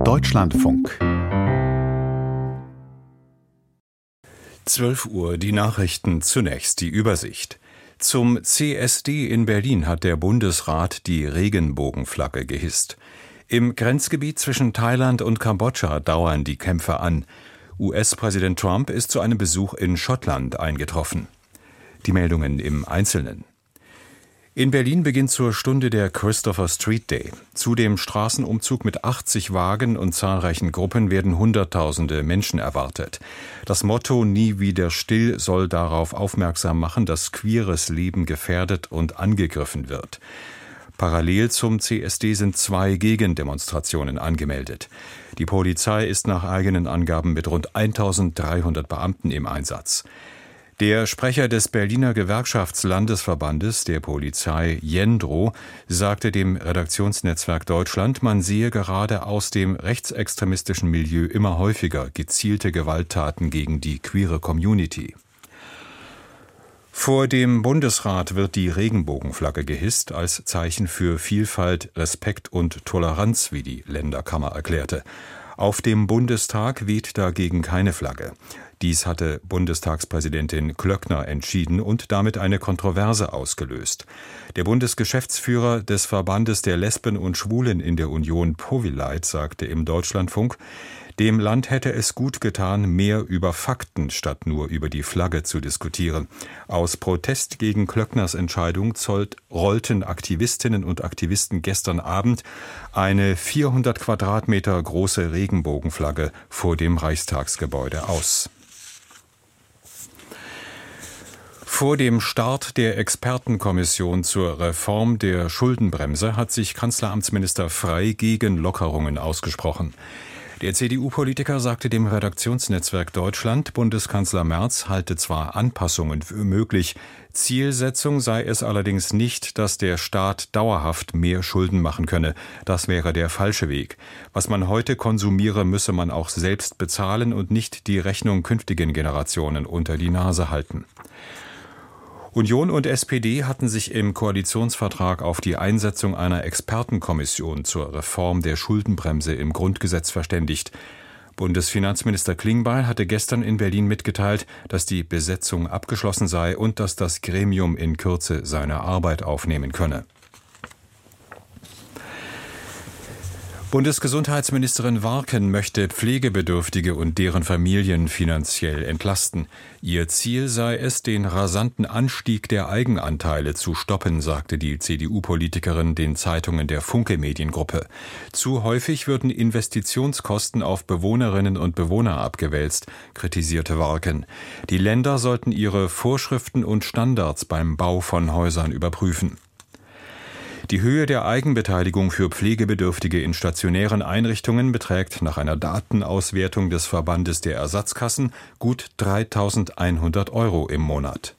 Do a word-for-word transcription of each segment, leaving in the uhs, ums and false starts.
Deutschlandfunk. zwölf Uhr, die Nachrichten, zunächst die Übersicht. Zum C S D in Berlin hat der Bundesrat die Regenbogenflagge gehisst. Im Grenzgebiet zwischen Thailand und Kambodscha dauern die Kämpfe an. U S-Präsident Trump ist zu einem Besuch in Schottland eingetroffen. Die Meldungen im Einzelnen. In Berlin beginnt zur Stunde der Christopher Street Day. Zu dem Straßenumzug mit achtzig Wagen und zahlreichen Gruppen werden Hunderttausende Menschen erwartet. Das Motto »Nie wieder still« soll darauf aufmerksam machen, dass queeres Leben gefährdet und angegriffen wird. Parallel zum C S D sind zwei Gegendemonstrationen angemeldet. Die Polizei ist nach eigenen Angaben mit rund eintausenddreihundert Beamten im Einsatz. Der Sprecher des Berliner Gewerkschaftslandesverbandes der Polizei, Jendro, sagte dem Redaktionsnetzwerk Deutschland, man sehe gerade aus dem rechtsextremistischen Milieu immer häufiger gezielte Gewalttaten gegen die queere Community. Vor dem Bundesrat wird die Regenbogenflagge gehisst, als Zeichen für Vielfalt, Respekt und Toleranz, wie die Länderkammer erklärte. Auf dem Bundestag weht dagegen keine Flagge. Dies hatte Bundestagspräsidentin Klöckner entschieden und damit eine Kontroverse ausgelöst. Der Bundesgeschäftsführer des Verbandes der Lesben und Schwulen in der Union, Powileit, sagte im Deutschlandfunk, dem Land hätte es gut getan, mehr über Fakten statt nur über die Flagge zu diskutieren. Aus Protest gegen Klöckners Entscheidung zollt, rollten Aktivistinnen und Aktivisten gestern Abend eine vierhundert Quadratmeter große Regenbogenflagge vor dem Reichstagsgebäude aus. Vor dem Start der Expertenkommission zur Reform der Schuldenbremse hat sich Kanzleramtsminister Frey gegen Lockerungen ausgesprochen. Der C D U-Politiker sagte dem Redaktionsnetzwerk Deutschland, Bundeskanzler Merz halte zwar Anpassungen für möglich, Zielsetzung sei es allerdings nicht, dass der Staat dauerhaft mehr Schulden machen könne. Das wäre der falsche Weg. Was man heute konsumiere, müsse man auch selbst bezahlen und nicht die Rechnung künftigen Generationen unter die Nase halten. Union und S P D hatten sich im Koalitionsvertrag auf die Einsetzung einer Expertenkommission zur Reform der Schuldenbremse im Grundgesetz verständigt. Bundesfinanzminister Klingbeil hatte gestern in Berlin mitgeteilt, dass die Besetzung abgeschlossen sei und dass das Gremium in Kürze seine Arbeit aufnehmen könne. Bundesgesundheitsministerin Warken möchte Pflegebedürftige und deren Familien finanziell entlasten. Ihr Ziel sei es, den rasanten Anstieg der Eigenanteile zu stoppen, sagte die C D U-Politikerin den Zeitungen der Funke Mediengruppe. Zu häufig würden Investitionskosten auf Bewohnerinnen und Bewohner abgewälzt, kritisierte Warken. Die Länder sollten ihre Vorschriften und Standards beim Bau von Häusern überprüfen. Die Höhe der Eigenbeteiligung für Pflegebedürftige in stationären Einrichtungen beträgt nach einer Datenauswertung des Verbandes der Ersatzkassen gut dreitausendeinhundert Euro im Monat.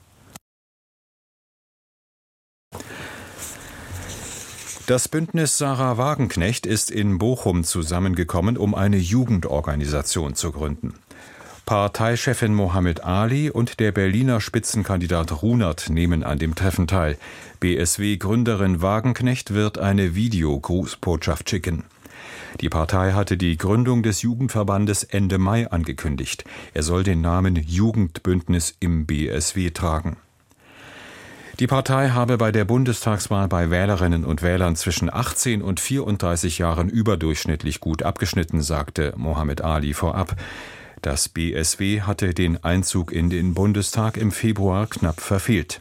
Das Bündnis Sarah Wagenknecht ist in Bochum zusammengekommen, um eine Jugendorganisation zu gründen. Parteichefin Mohammed Ali und der Berliner Spitzenkandidat Runert nehmen an dem Treffen teil. B S W-Gründerin Wagenknecht wird eine Videogrußbotschaft schicken. Die Partei hatte die Gründung des Jugendverbandes Ende Mai angekündigt. Er soll den Namen Jugendbündnis im B S W tragen. Die Partei habe bei der Bundestagswahl bei Wählerinnen und Wählern zwischen achtzehn und vierunddreißig Jahren überdurchschnittlich gut abgeschnitten, sagte Mohammed Ali vorab. Das B S W hatte den Einzug in den Bundestag im Februar knapp verfehlt.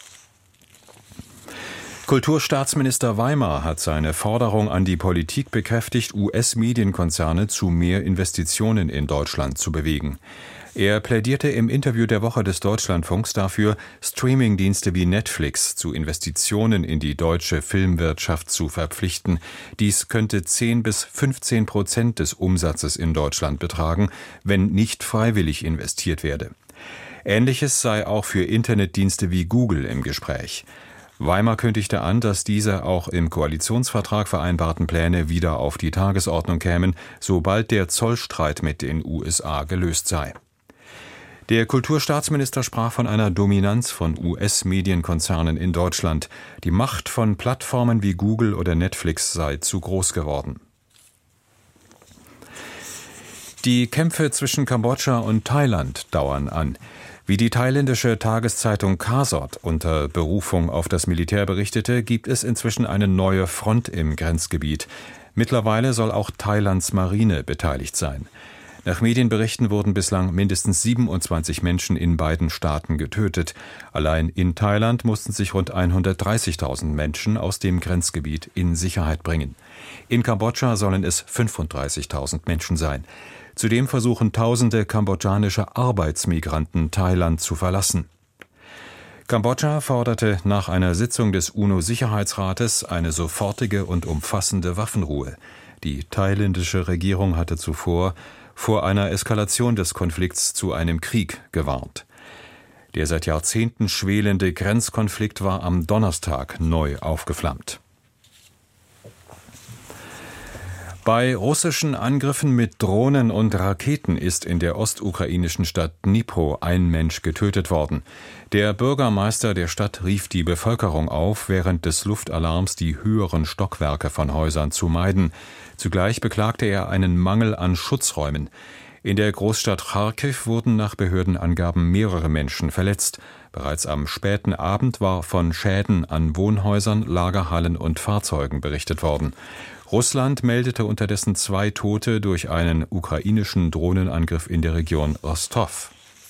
Kulturstaatsminister Weimar hat seine Forderung an die Politik bekräftigt, U S-Medienkonzerne zu mehr Investitionen in Deutschland zu bewegen. Er plädierte im Interview der Woche des Deutschlandfunks dafür, Streamingdienste wie Netflix zu Investitionen in die deutsche Filmwirtschaft zu verpflichten. Dies könnte zehn bis fünfzehn Prozent des Umsatzes in Deutschland betragen, wenn nicht freiwillig investiert werde. Ähnliches sei auch für Internetdienste wie Google im Gespräch. Weimar kündigte an, dass diese auch im Koalitionsvertrag vereinbarten Pläne wieder auf die Tagesordnung kämen, sobald der Zollstreit mit den U S A gelöst sei. Der Kulturstaatsminister sprach von einer Dominanz von U S-Medienkonzernen in Deutschland. Die Macht von Plattformen wie Google oder Netflix sei zu groß geworden. Die Kämpfe zwischen Kambodscha und Thailand dauern an. Wie die thailändische Tageszeitung Khasod unter Berufung auf das Militär berichtete, gibt es inzwischen eine neue Front im Grenzgebiet. Mittlerweile soll auch Thailands Marine beteiligt sein. Nach Medienberichten wurden bislang mindestens siebenundzwanzig Menschen in beiden Staaten getötet. Allein in Thailand mussten sich rund hundertdreißigtausend Menschen aus dem Grenzgebiet in Sicherheit bringen. In Kambodscha sollen es fünfunddreißigtausend Menschen sein. Zudem versuchen tausende kambodschanische Arbeitsmigranten Thailand zu verlassen. Kambodscha forderte nach einer Sitzung des UNO-Sicherheitsrates eine sofortige und umfassende Waffenruhe. Die thailändische Regierung hatte zuvor vor einer Eskalation des Konflikts zu einem Krieg gewarnt. Der seit Jahrzehnten schwelende Grenzkonflikt war am Donnerstag neu aufgeflammt. Bei russischen Angriffen mit Drohnen und Raketen ist in der ostukrainischen Stadt Dnipro ein Mensch getötet worden. Der Bürgermeister der Stadt rief die Bevölkerung auf, während des Luftalarms die höheren Stockwerke von Häusern zu meiden. Zugleich beklagte er einen Mangel an Schutzräumen. In der Großstadt Charkiw wurden nach Behördenangaben mehrere Menschen verletzt. Bereits am späten Abend war von Schäden an Wohnhäusern, Lagerhallen und Fahrzeugen berichtet worden. Russland meldete unterdessen zwei Tote durch einen ukrainischen Drohnenangriff in der Region Rostov.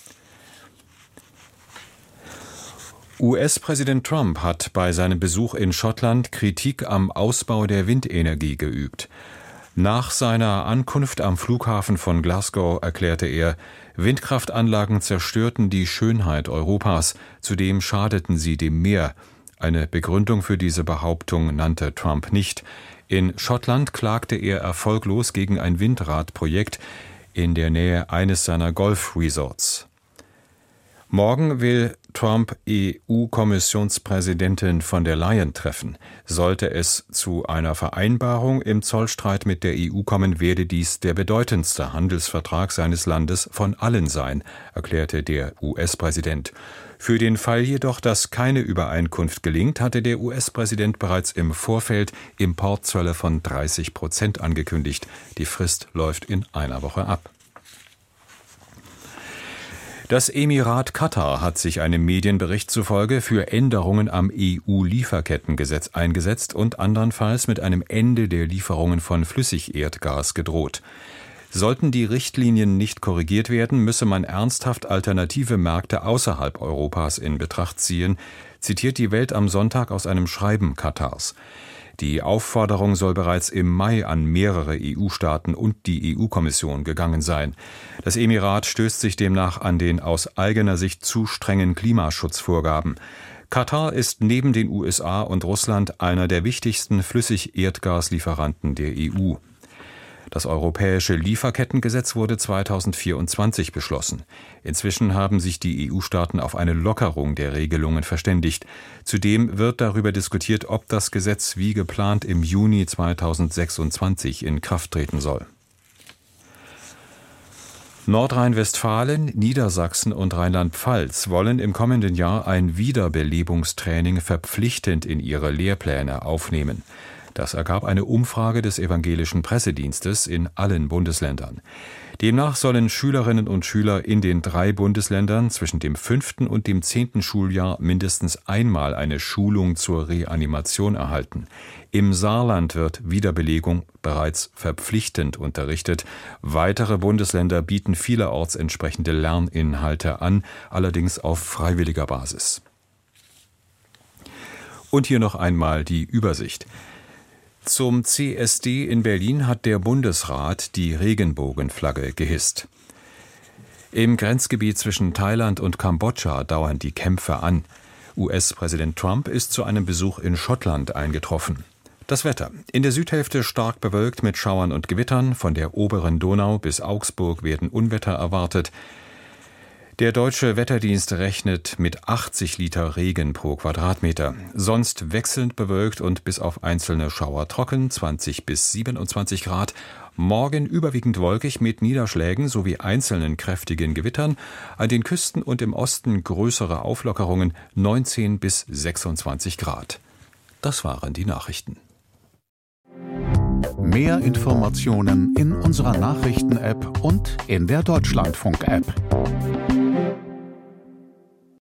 U S-Präsident Trump hat bei seinem Besuch in Schottland Kritik am Ausbau der Windenergie geübt. Nach seiner Ankunft am Flughafen von Glasgow erklärte er, Windkraftanlagen zerstörten die Schönheit Europas, zudem schadeten sie dem Meer. Eine Begründung für diese Behauptung nannte Trump nicht. In Schottland klagte er erfolglos gegen ein Windradprojekt in der Nähe eines seiner Golfresorts. Morgen will Trump E U-Kommissionspräsidentin von der Leyen treffen. Sollte es zu einer Vereinbarung im Zollstreit mit der E U kommen, werde dies der bedeutendste Handelsvertrag seines Landes von allen sein, erklärte der U S-Präsident. Für den Fall jedoch, dass keine Übereinkunft gelingt, hatte der U S-Präsident bereits im Vorfeld Importzölle von dreißig Prozent angekündigt. Die Frist läuft in einer Woche ab. Das Emirat Katar hat sich einem Medienbericht zufolge für Änderungen am E U-Lieferkettengesetz eingesetzt und andernfalls mit einem Ende der Lieferungen von Flüssigerdgas gedroht. Sollten die Richtlinien nicht korrigiert werden, müsse man ernsthaft alternative Märkte außerhalb Europas in Betracht ziehen, zitiert die Welt am Sonntag aus einem Schreiben Katars. Die Aufforderung soll bereits im Mai an mehrere E U-Staaten und die E U-Kommission gegangen sein. Das Emirat stößt sich demnach an den aus eigener Sicht zu strengen Klimaschutzvorgaben. Katar ist neben den U S A und Russland einer der wichtigsten Flüssigerdgaslieferanten der E U. Das europäische Lieferkettengesetz wurde zweitausendvierundzwanzig beschlossen. Inzwischen haben sich die E U-Staaten auf eine Lockerung der Regelungen verständigt. Zudem wird darüber diskutiert, ob das Gesetz wie geplant im Juni zweitausendsechsundzwanzig in Kraft treten soll. Nordrhein-Westfalen, Niedersachsen und Rheinland-Pfalz wollen im kommenden Jahr ein Wiederbelebungstraining verpflichtend in ihre Lehrpläne aufnehmen. Das ergab eine Umfrage des evangelischen Pressedienstes in allen Bundesländern. Demnach sollen Schülerinnen und Schüler in den drei Bundesländern zwischen dem fünften und dem zehnten Schuljahr mindestens einmal eine Schulung zur Reanimation erhalten. Im Saarland wird Wiederbelebung bereits verpflichtend unterrichtet. Weitere Bundesländer bieten vielerorts entsprechende Lerninhalte an, allerdings auf freiwilliger Basis. Und hier noch einmal die Übersicht. Zum C S D in Berlin hat der Bundesrat die Regenbogenflagge gehisst. Im Grenzgebiet zwischen Thailand und Kambodscha dauern die Kämpfe an. U S-Präsident Trump ist zu einem Besuch in Schottland eingetroffen. Das Wetter. In der Südhälfte stark bewölkt mit Schauern und Gewittern. Von der oberen Donau bis Augsburg werden Unwetter erwartet. Der Deutsche Wetterdienst rechnet mit achtzig Liter Regen pro Quadratmeter. Sonst wechselnd bewölkt und bis auf einzelne Schauer trocken, zwanzig bis siebenundzwanzig Grad. Morgen überwiegend wolkig mit Niederschlägen sowie einzelnen kräftigen Gewittern. An den Küsten und im Osten größere Auflockerungen, neunzehn bis sechsundzwanzig Grad. Das waren die Nachrichten. Mehr Informationen in unserer Nachrichten-App und in der Deutschlandfunk-App.